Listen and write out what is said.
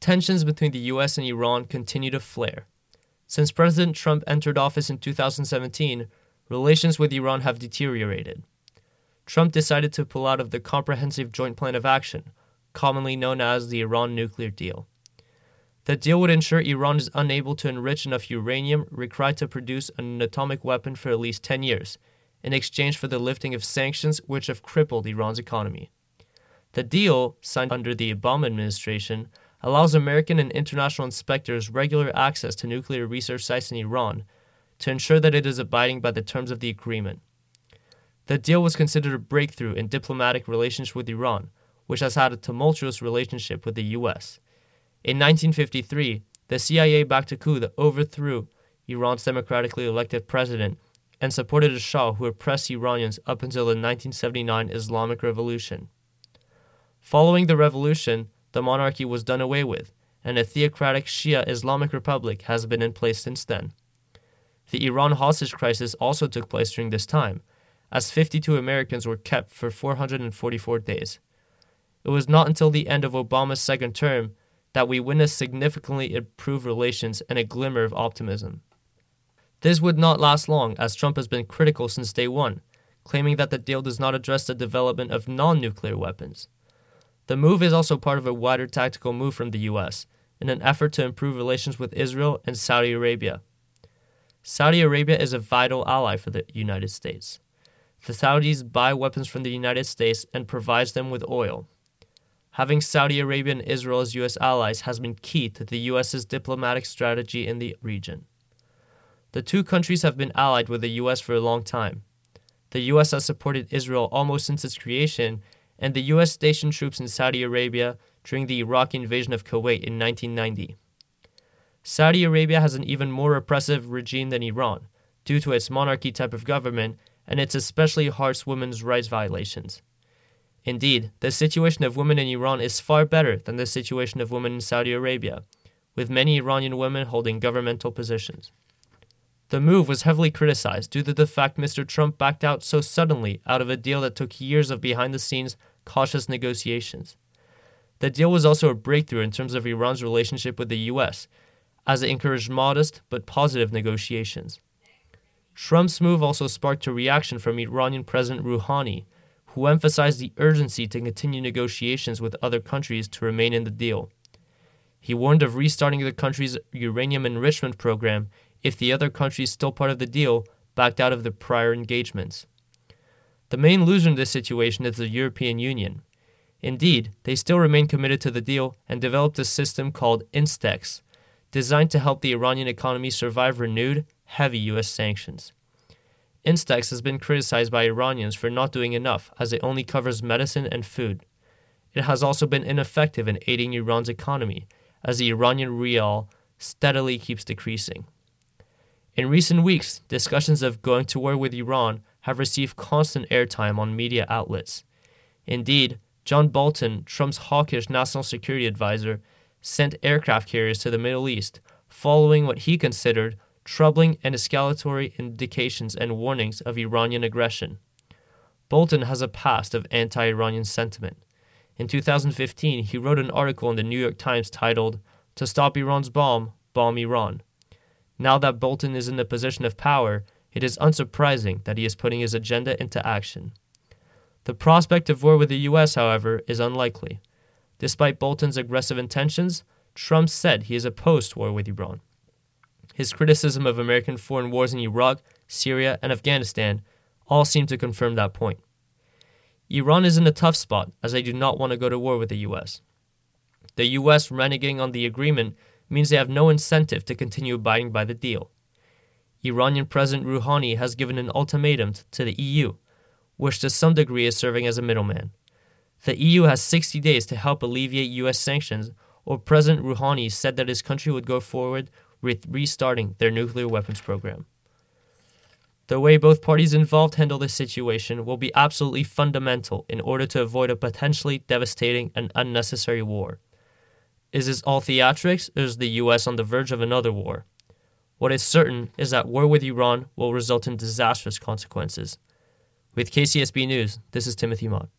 tensions between the U.S. and Iran continue to flare. Since President Trump entered office in 2017, relations with Iran have deteriorated. Trump decided to pull out of the Comprehensive Joint Plan of Action, commonly known as the Iran nuclear deal. The deal would ensure Iran is unable to enrich enough uranium required to produce an atomic weapon for at least 10 years, in exchange for the lifting of sanctions which have crippled Iran's economy. The deal, signed under the Obama administration, allows American and international inspectors regular access to nuclear research sites in Iran to ensure that it is abiding by the terms of the agreement. The deal was considered a breakthrough in diplomatic relations with Iran, which has had a tumultuous relationship with the U.S. In 1953, the CIA backed a coup that overthrew Iran's democratically elected president and supported a Shah who oppressed Iranians up until the 1979 Islamic Revolution. Following the revolution, the monarchy was done away with, and a theocratic Shia Islamic Republic has been in place since then. The Iran hostage crisis also took place during this time, as 52 Americans were kept for 444 days. It was not until the end of Obama's second term that we witnessed significantly improved relations and a glimmer of optimism. This would not last long, as Trump has been critical since day one, claiming that the deal does not address the development of non-nuclear weapons. The move is also part of a wider tactical move from the U.S. in an effort to improve relations with Israel and Saudi Arabia. Saudi Arabia is a vital ally for the United States. The Saudis buy weapons from the United States and provides them with oil. Having Saudi Arabia and Israel as U.S. allies has been key to the U.S.'s diplomatic strategy in the region. The two countries have been allied with the U.S. for a long time. The U.S. has supported Israel almost since its creation, and the U.S. stationed troops in Saudi Arabia during the Iraqi invasion of Kuwait in 1990. Saudi Arabia has an even more repressive regime than Iran, due to its monarchy type of government and its especially harsh women's rights violations. Indeed, the situation of women in Iran is far better than the situation of women in Saudi Arabia, with many Iranian women holding governmental positions. The move was heavily criticized due to the fact Mr. Trump backed out so suddenly out of a deal that took years of behind-the-scenes, cautious negotiations. The deal was also a breakthrough in terms of Iran's relationship with the U.S., as it encouraged modest but positive negotiations. Trump's move also sparked a reaction from Iranian President Rouhani, who emphasized the urgency to continue negotiations with other countries to remain in the deal. He warned of restarting the country's uranium enrichment program if the other countries still part of the deal backed out of the prior engagements. The main loser in this situation is the European Union. Indeed, they still remain committed to the deal and developed a system called INSTEX, designed to help the Iranian economy survive renewed, heavy U.S. sanctions. INSTEX has been criticized by Iranians for not doing enough, as it only covers medicine and food. It has also been ineffective in aiding Iran's economy, as the Iranian rial steadily keeps decreasing. In recent weeks, discussions of going to war with Iran have received constant airtime on media outlets. Indeed, John Bolton, Trump's hawkish national security advisor, sent aircraft carriers to the Middle East, following what he considered troubling and escalatory indications and warnings of Iranian aggression. Bolton has a past of anti-Iranian sentiment. In 2015, he wrote an article in the New York Times titled, "To Stop Iran's Bomb, Bomb Iran." Now that Bolton is in the position of power, it is unsurprising that he is putting his agenda into action. The prospect of war with the U.S., however, is unlikely. Despite Bolton's aggressive intentions, Trump said he is opposed to war with Iran. His criticism of American foreign wars in Iraq, Syria, and Afghanistan all seem to confirm that point. Iran is in a tough spot, as they do not want to go to war with the U.S. The U.S. renegating on the agreement means they have no incentive to continue abiding by the deal. Iranian President Rouhani has given an ultimatum to the EU, which to some degree is serving as a middleman. The EU has 60 days to help alleviate U.S. sanctions, or President Rouhani said that his country would go forward with restarting their nuclear weapons program. The way both parties involved handle this situation will be absolutely fundamental in order to avoid a potentially devastating and unnecessary war. Is this all theatrics, or is the U.S. on the verge of another war? What is certain is that war with Iran will result in disastrous consequences. With KCSB News, this is Timothy Mott.